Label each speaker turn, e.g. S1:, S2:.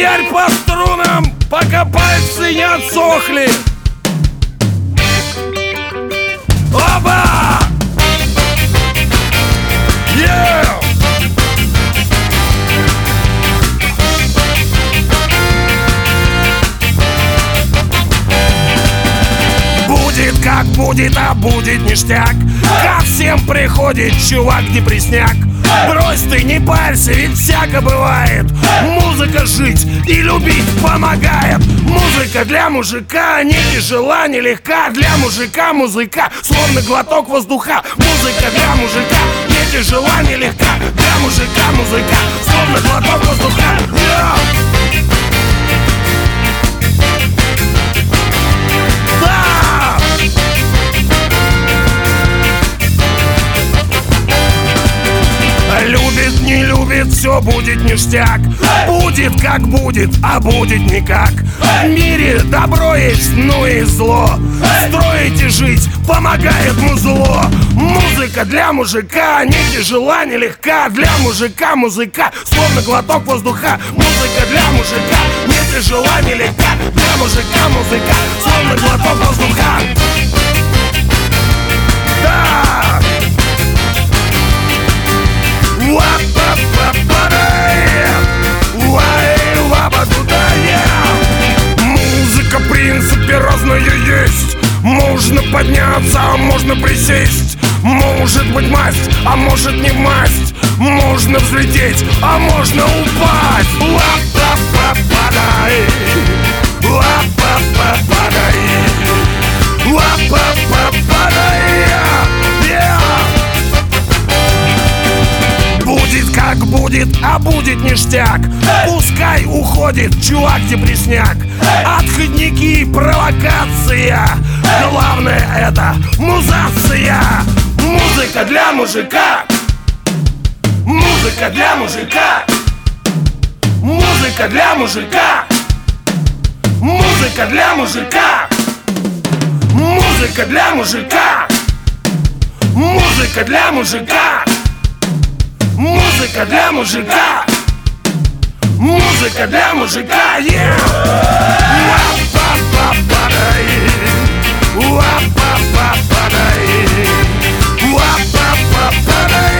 S1: Ударь по струнам, пока пальцы не отсохли. Оба! Будет как будет, а будет ништяк. Ко всем приходит чувак-депресняк. Брось ты, не парься, ведь всяко бывает. Музыка жить и любить помогает. Музыка для мужика не тяжела, не легка. Для мужика музыка, словно глоток воздуха. Музыка для мужика не тяжела, не легка. Для мужика музыка, словно глоток воздуха. Любит, не любит, все будет ништяк. Будет как будет, а будет никак. В мире добро есть, ну и зло. Строить и жить помогает музло. Музыка для мужика не тяжела, не легка. Для мужика музыка, словно глоток воздуха. Музыка для мужика не тяжела, не легка. Для мужика музыка, словно глоток воздуха. Да! Музыка, в принципе, разная есть. Можно подняться, а можно присесть. Может быть масть, а может не масть. Можно взлететь, а можно упасть. Ла-па-па-падай, ла-па-па-падай, ла-па-па-падай. Будет как будет, а будет ништяк. Пускай уходит чувак-депресняк. Отходники, провокация. Главное это музация. Музыка для мужика. Музыка для мужика. Музыка для мужика. Музыка для мужика. Музыка для мужика. Музыка для мужика. Музыка для мужика. Музыка для мужика. Ла-па-па-падай, ла-па-па-падай, ла-па-па-падай.